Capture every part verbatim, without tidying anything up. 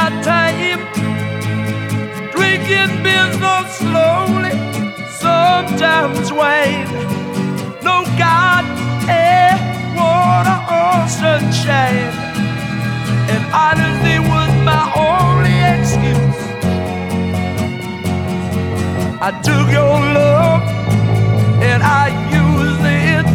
my time, drinking beer so slowly, sometimes wine. No God, air, water, or sunshine. And honesty was my only excuse. I took your love and I used it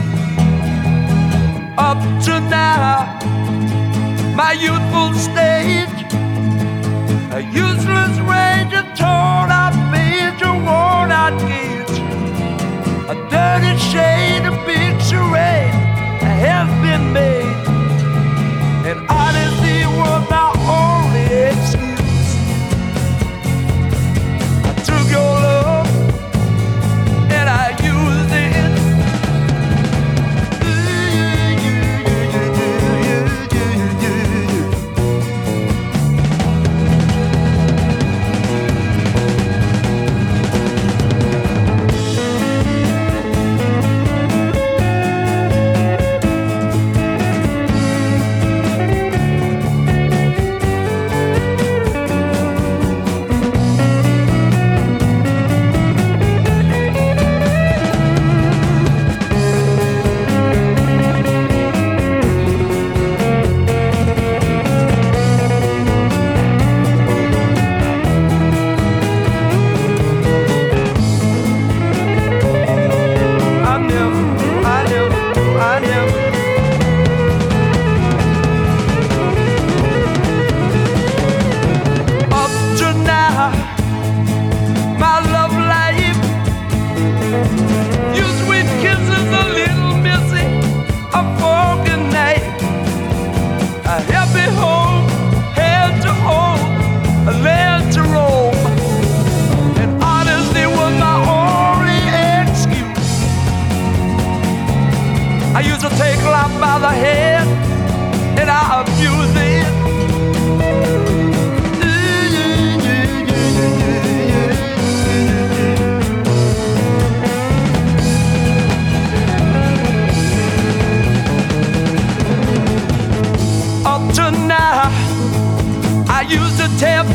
up to now. My youthful stage, a useless rage, a torn out page, a worn out gauge, a dirty shade, a big charade has been made. And honesty was my only excuse. I took your love and I used it. I used to take life by the head and I abused it. Up to now, I used to tear